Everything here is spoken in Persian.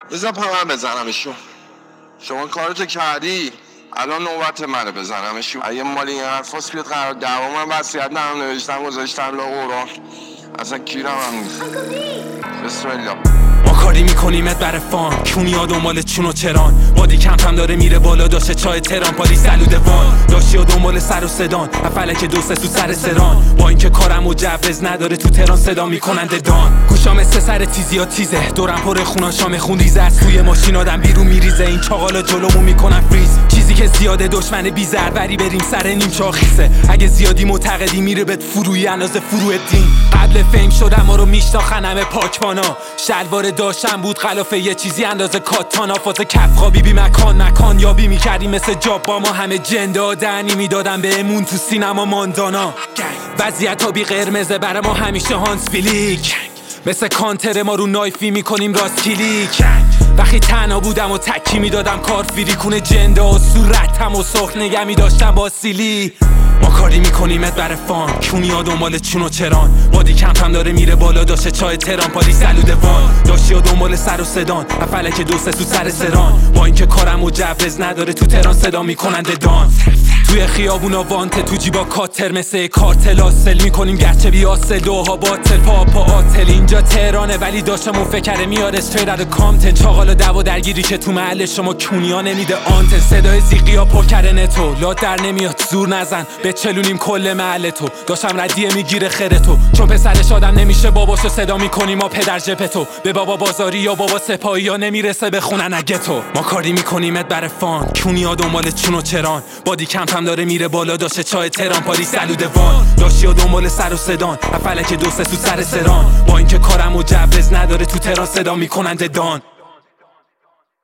بذار پمر بزنمشون. شما کارتو کردی، الان نوبت منه بزنمشون. اگه مال این حرفاست بیاد قرار دعوا، من وصیت نام نوشتم گذاشتم لا قرآن. اصلا کیرم هم نیست. بسم الله. ما کاری میکنیمت بر فان، کونیا دنبال چون و چران. بادی کمپم داره میره بالا، داشته چای تهران پالی سلوده وان. داشتی و دنبال سر و صدان، فلک دو سه تو سر سران. با اینکه کارم مجوز نداره تو تهران صدا میکننده دان. گوشام سه سر تیزی ها تیزه، دورم پر خونان شام خون ریزه است. توی ماشین آدم بیرون میریزه، این چاقالا جلومو میکنن فریز. چیزی که زیاده دشمن بی ضربری بریم سر نیم چاخیسه. اگه زیادی معتقدی میره بهت فروی اندازه فرو دین. قبل فیم شدم ما رو میشناختنم پاکبانا. شلوار داشتم بود خلافه یه چیزی اندازه کاتانا. فاز کف خوابی بی مکان یابی میکردیم مثل جاب. با ما همه جندادنی میدادم بهمون تو سینما ماندانا. وضعیت ها بی قرمزه برای ما همیشه هانس فیلیک. مثل کانتر ما رو نایفی میکنیم راست کلیک. وقتی تنها بودم و تکی میدادم کار فیری کونه جنده و صورتم و سرخ نگه میداشتم با سیلی. ما کاری میکنیمت بر فان، کونیا دنبال چون و چران. بادی کمپم داره میره بالا، داشته چای تهران پالی سلوده وان. داشتی و دنبال سر و صدان، فلک دو سه تو سر سران. با اینکه کارم مجوز نداره تو تهران صدا میکننده دان. توی خیابونا وانته، تو جیبا کاتر مثل کارتل آسل میکنیم گرچه بی آسل. دوها باطل پاپا آتل. اینجا تهرانه ولی داشتم اون فکره میاد استرید از کامتن. چاقالا دعوا درگیری که تو محل شما کونیا نمیده آنتن. صدای زیقیا پر کرده نتو، لاد در نمیاد زور نزن بچلونیم کل محل تو. داشتم ردیه میگیره خره تو، چون پسرش آدم نمیشه باباشو صدا میکنیم ما پدر جپتو. به بابا بازاری یا بابا سپاهی یا نمیرسه بخونن اگه تو. ما کاری میکنیمت بر فان، کونیا دنبال چون و چران. بادی کمپم داره میره بالا، داشته چای تهران پالی سلوده وان. داشتی و دنبال سر و صدان، فلک دو سه تو سر سران. با اینکه کارم مجوز نداره تو تهران صدا میکننده دان.